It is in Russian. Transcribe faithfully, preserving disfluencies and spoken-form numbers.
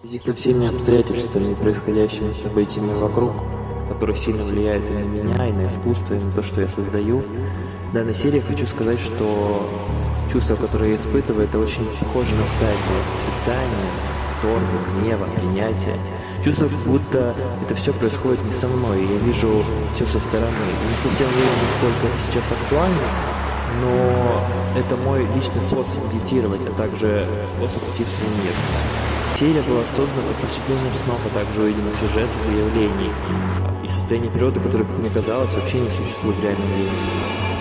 В связи со всеми обстоятельствами и происходящими событиями вокруг, которые сильно влияют и на меня, и на искусство, и на то, что я создаю, в данной серии хочу сказать, что чувства, которые я испытываю, это очень похоже на стадии отрицания, торга, гнева, принятия. Чувство, как будто это все происходит не со мной, и я вижу все со стороны. И не совсем уверен, насколько это сейчас актуально, но это мой личный способ медитировать, а также способ идти в свой мир. Серия была создана под впечатлением снов, а также увиденных сюжетов и явлений, и состояние природы, которое, как мне казалось, вообще не существует в реальном времени.